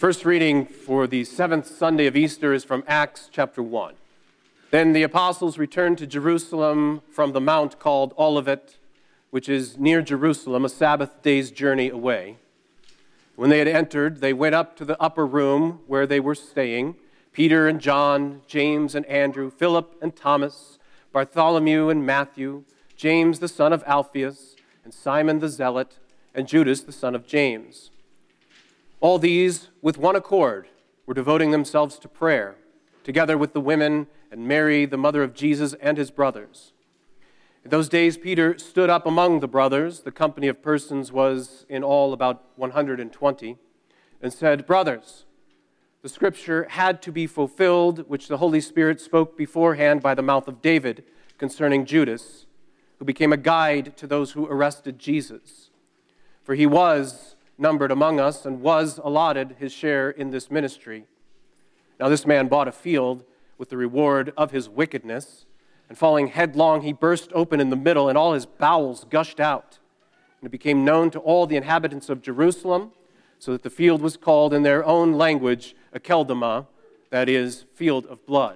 First reading for the seventh Sunday of Easter is from Acts chapter 1. Then the apostles returned to Jerusalem from the mount called Olivet, which is near Jerusalem, a Sabbath day's journey away. When they had entered, they went up to the upper room where they were staying, Peter and John, James and Andrew, Philip and Thomas, Bartholomew and Matthew, James the son of Alphaeus, and Simon the Zealot, and Judas the son of James. All these, with one accord, were devoting themselves to prayer, together with the women and Mary, the mother of Jesus, and his brothers. In those days, Peter stood up among the brothers, the company of persons was in all about 120, and said, "Brothers, the scripture had to be fulfilled, which the Holy Spirit spoke beforehand by the mouth of David concerning Judas, who became a guide to those who arrested Jesus. For he was numbered among us and was allotted his share in this ministry. Now this man bought a field with the reward of his wickedness, and falling headlong, he burst open in the middle, and all his bowels gushed out. And it became known to all the inhabitants of Jerusalem, so that the field was called in their own language Akeldama, that is, field of blood.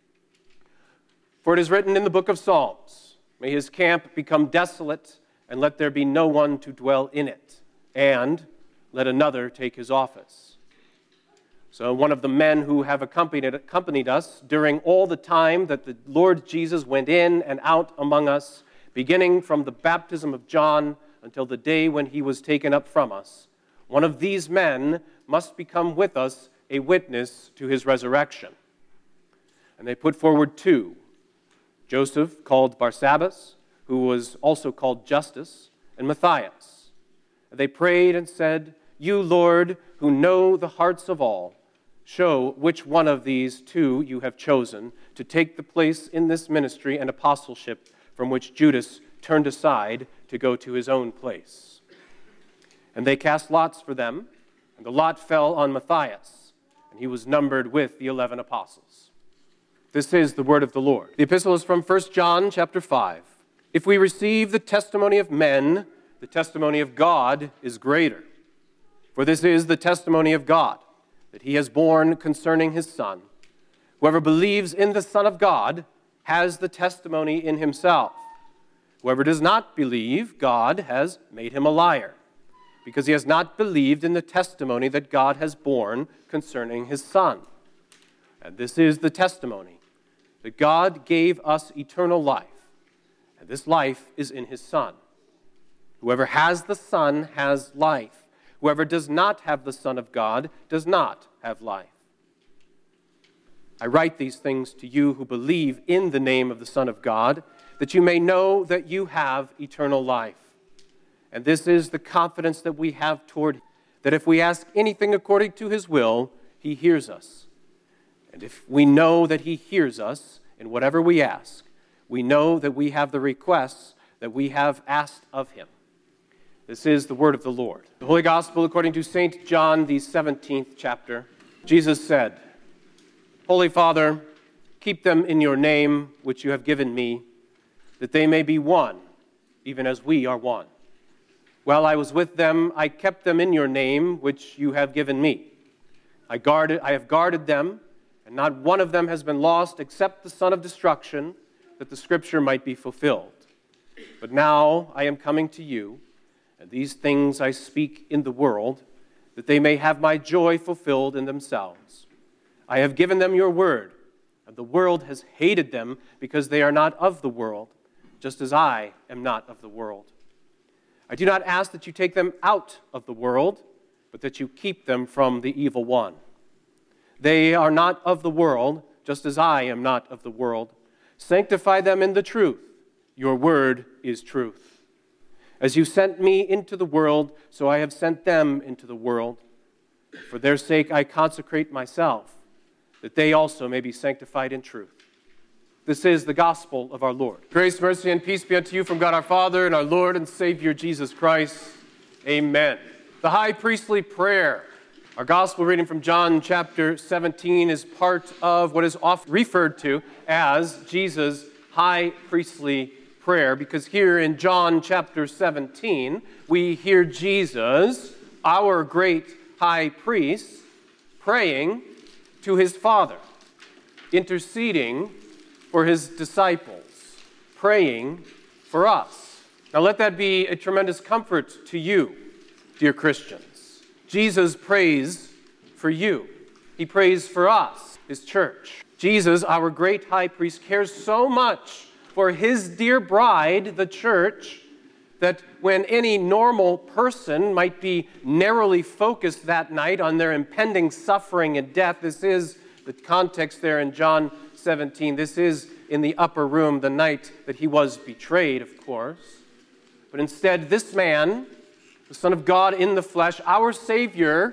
For it is written in the book of Psalms, may his camp become desolate, and let there be no one to dwell in it, and let another take his office." So one of the men who have accompanied us during all the time that the Lord Jesus went in and out among us, beginning from the baptism of John until the day when he was taken up from us, one of these men must become with us a witness to his resurrection. And they put forward two, Joseph, called Barsabbas, who was also called Justus, and Matthias. They prayed and said, "You, Lord, who know the hearts of all, show which one of these two you have chosen to take the place in this ministry and apostleship from which Judas turned aside to go to his own place." And they cast lots for them, and the lot fell on Matthias, and he was numbered with the 11 apostles. This is the word of the Lord. The epistle is from 1 John chapter 5. If we receive the testimony of men, the testimony of God is greater. For this is the testimony of God, that he has borne concerning his Son. Whoever believes in the Son of God has the testimony in himself. Whoever does not believe, God has made him a liar, because he has not believed in the testimony that God has borne concerning his Son. And this is the testimony, that God gave us eternal life, and this life is in his Son. Whoever has the Son has life. Whoever does not have the Son of God does not have life. I write these things to you who believe in the name of the Son of God, that you may know that you have eternal life. And this is the confidence that we have toward him, that if we ask anything according to his will, he hears us. And if we know that he hears us in whatever we ask, we know that we have the requests that we have asked of him. This is the word of the Lord. The Holy Gospel according to St. John, the 17th chapter. Jesus said, "Holy Father, keep them in your name, which you have given me, that they may be one, even as we are one. While I was with them, I kept them in your name, which you have given me. I have guarded them, and not one of them has been lost except the son of destruction, that the scripture might be fulfilled. But now I am coming to you, and these things I speak in the world, that they may have my joy fulfilled in themselves. I have given them your word, and the world has hated them because they are not of the world, just as I am not of the world. I do not ask that you take them out of the world, but that you keep them from the evil one. They are not of the world, just as I am not of the world. Sanctify them in the truth. Your word is truth. As you sent me into the world, so I have sent them into the world. For their sake I consecrate myself, that they also may be sanctified in truth." This is the gospel of our Lord. Grace, mercy, and peace be unto you from God our Father and our Lord and Savior Jesus Christ. Amen. The high priestly prayer. Our gospel reading from John chapter 17 is part of what is often referred to as Jesus' high priestly prayer, because here in John chapter 17, we hear Jesus, our great high priest, praying to his Father, interceding for his disciples, praying for us. Now let that be a tremendous comfort to you, dear Christians. Jesus prays for you. He prays for us, his church. Jesus, our great high priest, cares so much for his dear bride, the church, that when any normal person might be narrowly focused that night on their impending suffering and death, this is the context there in John 17. This is in the upper room, the night that he was betrayed, of course. But instead, this man, the Son of God in the flesh, our Savior,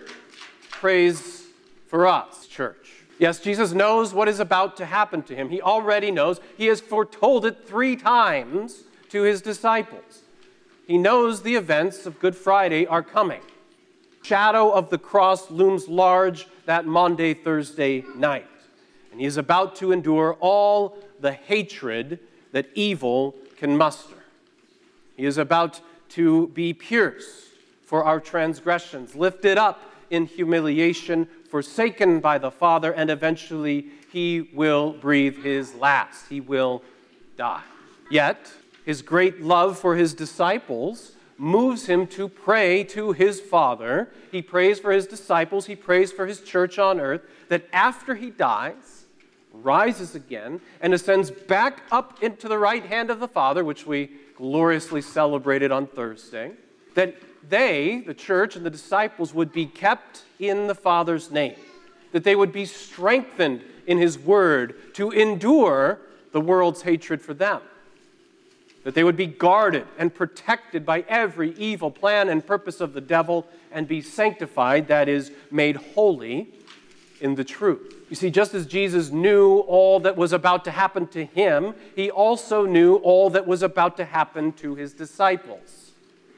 prays for us, church. Yes, Jesus knows what is about to happen to him. He already knows. He has foretold it 3 times to his disciples. He knows the events of Good Friday are coming. Shadow of the cross looms large that Maundy, Thursday night. And he is about to endure all the hatred that evil can muster. He is about to be pierced for our transgressions, lifted up in humiliation, forsaken by the Father, and eventually he will breathe his last. He will die. Yet, his great love for his disciples moves him to pray to his Father. He prays for his disciples. He prays for his church on earth, that after he dies, rises again, and ascends back up into the right hand of the Father, which we gloriously celebrated on Thursday, that they, the church and the disciples, would be kept in the Father's name, that they would be strengthened in his word to endure the world's hatred for them, that they would be guarded and protected by every evil plan and purpose of the devil and be sanctified, that is, made holy in the truth. You see, just as Jesus knew all that was about to happen to him, he also knew all that was about to happen to his disciples.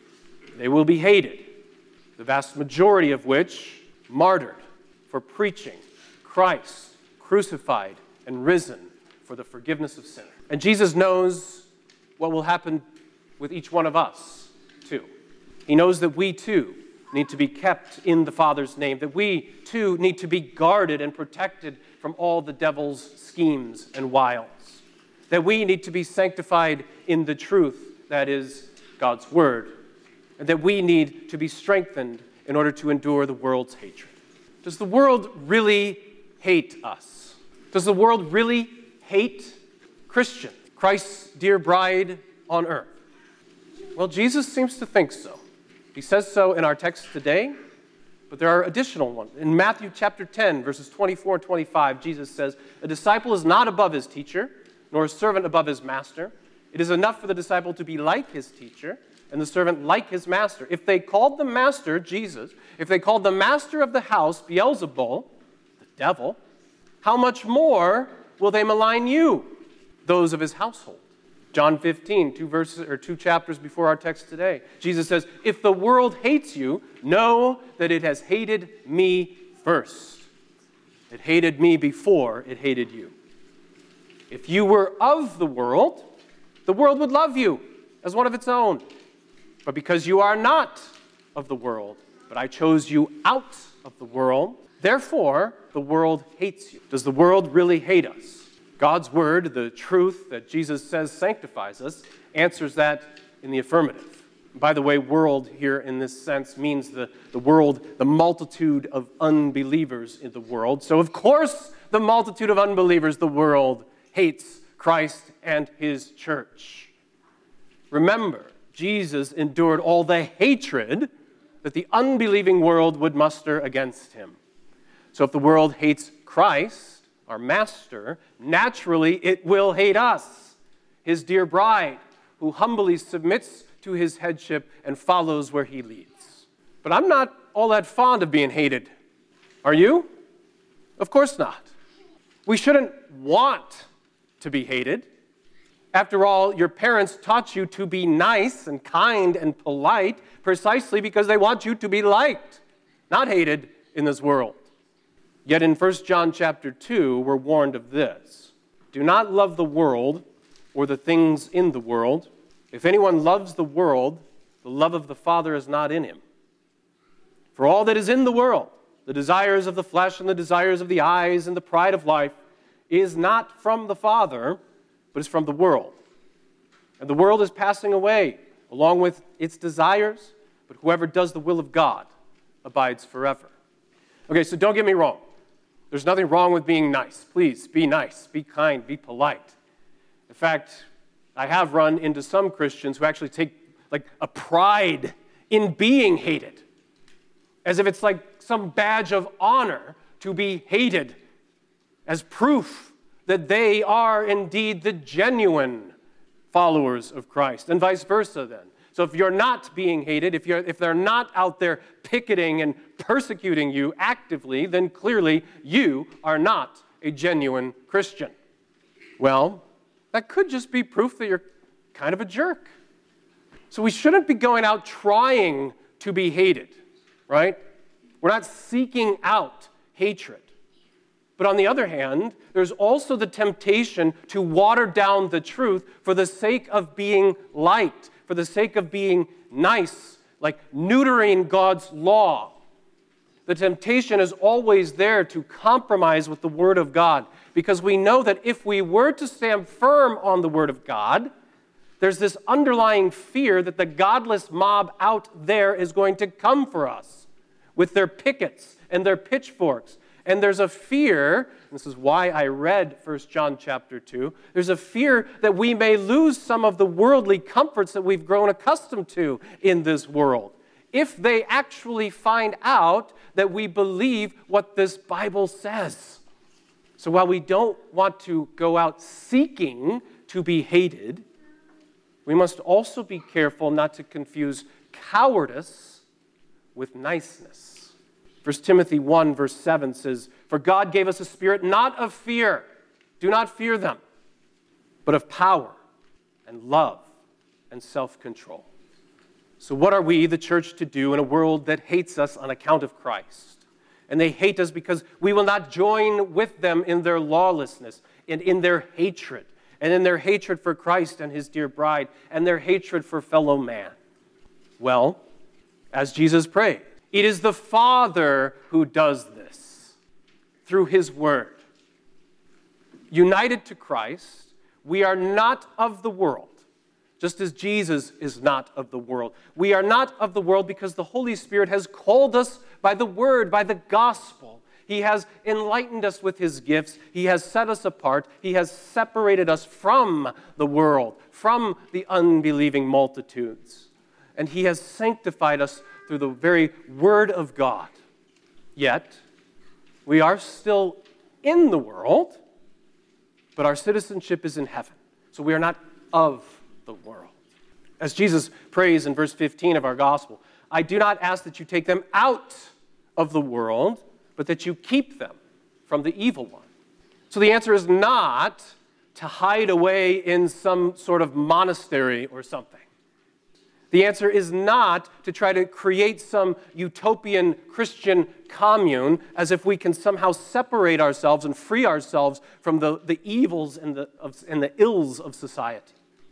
They will be hated, the vast majority of which martyred for preaching Christ crucified and risen for the forgiveness of sinners. And Jesus knows what will happen with each one of us, too. He knows that we, too, need to be kept in the Father's name, that we, too, need to be guarded and protected from all the devil's schemes and wiles, that we need to be sanctified in the truth, that is, God's Word, and that we need to be strengthened in order to endure the world's hatred. Does the world really hate us? Does the world really hate Christians, Christ's dear bride on earth? Well, Jesus seems to think so. He says so in our text today, but there are additional ones. In Matthew chapter 10, verses 24 and 25, Jesus says, "A disciple is not above his teacher, nor a servant above his master. It is enough for the disciple to be like his teacher, and the servant like his master. If they called the master, Jesus, if they called the master of the house, Beelzebul, the devil, how much more will they malign you, those of his household?" John 15, 2 chapters before our text today. Jesus says, "If the world hates you, know that it has hated me first. It hated me before it hated you. If you were of the world would love you as one of its own. But because you are not of the world, but I chose you out of the world, therefore the world hates you." Does the world really hate us? God's word, the truth that Jesus says sanctifies us, answers that in the affirmative. By the way, world here in this sense means the world, the multitude of unbelievers in the world. So of course, the multitude of unbelievers, the world, hates Christ and his church. Remember, Jesus endured all the hatred that the unbelieving world would muster against him. So if the world hates Christ, our master, naturally it will hate us, his dear bride, who humbly submits to his headship and follows where he leads. But I'm not all that fond of being hated. Are you? Of course not. We shouldn't want to be hated. After all, your parents taught you to be nice and kind and polite precisely because they want you to be liked, not hated in this world. Yet in 1 John chapter 2, we're warned of this. "Do not love the world or the things in the world. If anyone loves the world, the love of the Father is not in him. For all that is in the world, the desires of the flesh and the desires of the eyes and the pride of life, is not from the Father, but is from the world. And the world is passing away along with its desires, but whoever does the will of God abides forever. Okay, so don't get me wrong. There's nothing wrong with being nice. Please, be nice, be kind, be polite. In fact, I have run into some Christians who actually take like a pride in being hated, as if it's like some badge of honor to be hated, as proof that they are indeed the genuine followers of Christ, and vice versa then. So if you're not being hated, if they're not out there picketing and persecuting you actively, then clearly you are not a genuine Christian. Well, that could just be proof that you're kind of a jerk. So we shouldn't be going out trying to be hated, right? We're not seeking out hatred. But on the other hand, there's also the temptation to water down the truth for the sake of being liked, for the sake of being nice, like neutering God's law. The temptation is always there to compromise with the Word of God, because we know that if we were to stand firm on the Word of God, there's this underlying fear that the godless mob out there is going to come for us with their pickets and their pitchforks. And there's a fear, this is why I read 1 John chapter 2, there's a fear that we may lose some of the worldly comforts that we've grown accustomed to in this world, if they actually find out that we believe what this Bible says. So while we don't want to go out seeking to be hated, we must also be careful not to confuse cowardice with niceness. 1 Timothy 1, verse 7 says, "For God gave us a spirit not of fear, do not fear them, but of power and love and self-control." So what are we, the church, to do in a world that hates us on account of Christ? And they hate us because we will not join with them in their lawlessness and in their hatred, and in their hatred for Christ and his dear bride, and their hatred for fellow man. Well, as Jesus prayed, it is the Father who does this through his word. United to Christ, we are not of the world, just as Jesus is not of the world. We are not of the world because the Holy Spirit has called us by the word, by the gospel. He has enlightened us with his gifts. He has set us apart. He has separated us from the world, from the unbelieving multitudes. And he has sanctified us through the very word of God. Yet, we are still in the world, but our citizenship is in heaven. So we are not of the world. As Jesus prays in verse 15 of our gospel, "I do not ask that you take them out of the world, but that you keep them from the evil one." So the answer is not to hide away in some sort of monastery or something. The answer is not to try to create some utopian Christian commune as if we can somehow separate ourselves and free ourselves from the evils and the ills of society.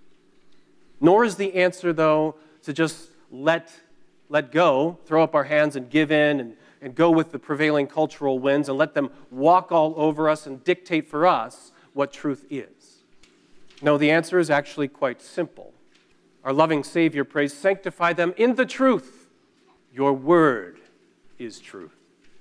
Nor is the answer, though, to just let go, throw up our hands and give in and go with the prevailing cultural winds and let them walk all over us and dictate for us what truth is. No, the answer is actually quite simple. Our loving Savior prays, "Sanctify them in the truth. Your word is truth."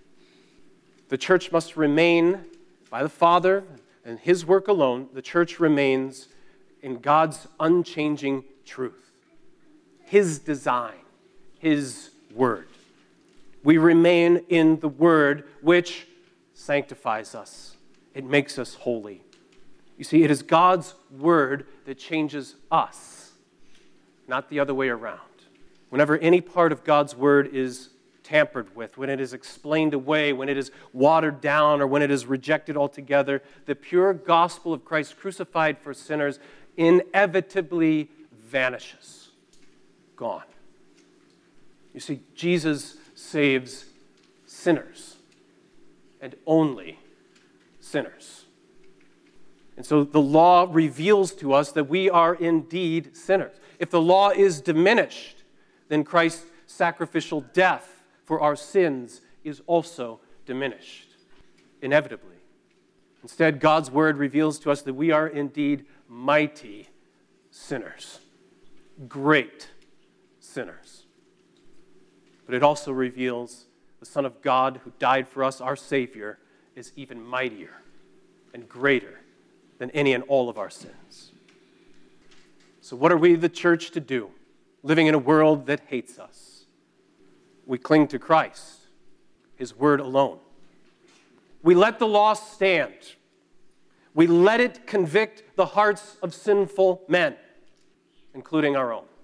The church must remain by the Father and his work alone. The church remains in God's unchanging truth, his design, his word. We remain in the word which sanctifies us. It makes us holy. You see, it is God's word that changes us, not the other way around. Whenever any part of God's word is tampered with, when it is explained away, when it is watered down, or when it is rejected altogether, the pure gospel of Christ crucified for sinners inevitably vanishes. Gone. You see, Jesus saves sinners, and only sinners. And so the law reveals to us that we are indeed sinners. If the law is diminished, then Christ's sacrificial death for our sins is also diminished, inevitably. Instead, God's word reveals to us that we are indeed mighty sinners, great sinners. But it also reveals the Son of God who died for us, our Savior, is even mightier and greater than any and all of our sins. So what are we, the church, to do, living in a world that hates us? We cling to Christ, His word alone. We let the law stand. We let it convict the hearts of sinful men, including our own.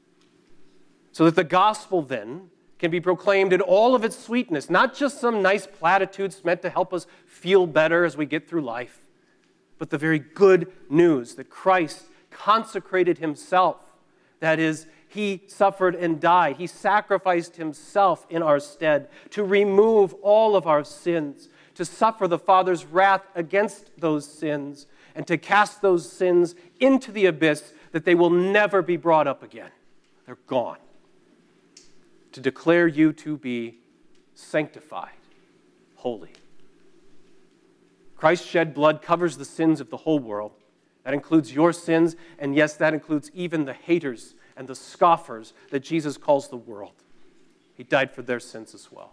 So that the gospel then can be proclaimed in all of its sweetness, not just some nice platitudes meant to help us feel better as we get through life, but the very good news that Christ consecrated himself. That is, he suffered and died. He sacrificed himself in our stead to remove all of our sins, to suffer the Father's wrath against those sins, and to cast those sins into the abyss that they will never be brought up again. They're gone. To declare you to be sanctified, holy. Christ's shed blood covers the sins of the whole world. That includes your sins, and yes, that includes even the haters and the scoffers that Jesus calls the world. He died for their sins as well.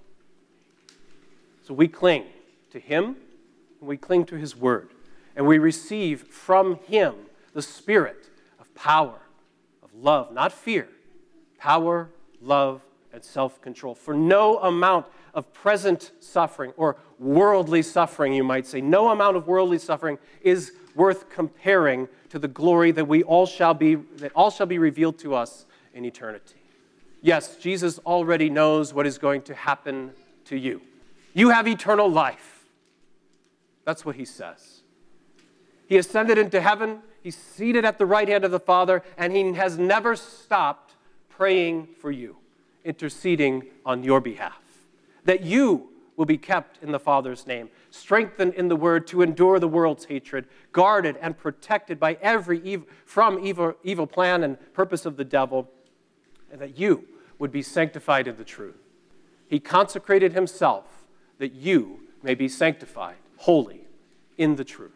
So we cling to him, and we cling to his word, and we receive from him the spirit of power, of love, not fear, power, love, and self-control. For no amount of present suffering, or worldly suffering, you might say, no amount of worldly suffering is worth comparing to the glory that all shall be revealed to us in eternity. Yes, Jesus already knows what is going to happen to you. You have eternal life. That's what he says. He ascended into heaven, he's seated at the right hand of the Father, and he has never stopped praying for you, interceding on your behalf, that you will be kept in the Father's name, strengthened in the word to endure the world's hatred, guarded and protected by every evil plan and purpose of the devil, and that you would be sanctified in the truth. He consecrated himself that you may be sanctified, holy, in the truth.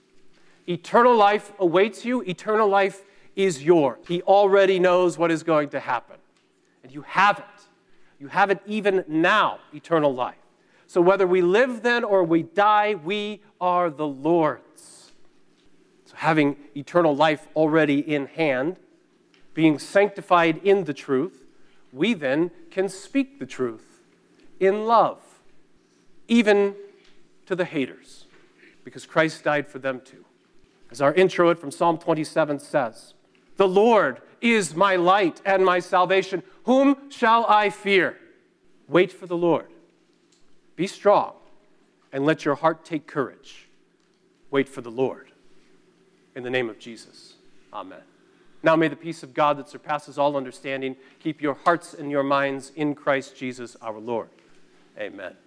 Eternal life awaits you. Eternal life is yours. He already knows what is going to happen, and you have it. You have it even now, eternal life. So whether we live then or we die, we are the Lord's. So having eternal life already in hand, being sanctified in the truth, we then can speak the truth in love, even to the haters, because Christ died for them too. As our intro from Psalm 27 says, "The Lord is my light and my salvation. Whom shall I fear?" Wait for the Lord. Be strong, and let your heart take courage. Wait for the Lord. In the name of Jesus, amen. Now may the peace of God that surpasses all understanding keep your hearts and your minds in Christ Jesus our Lord. Amen.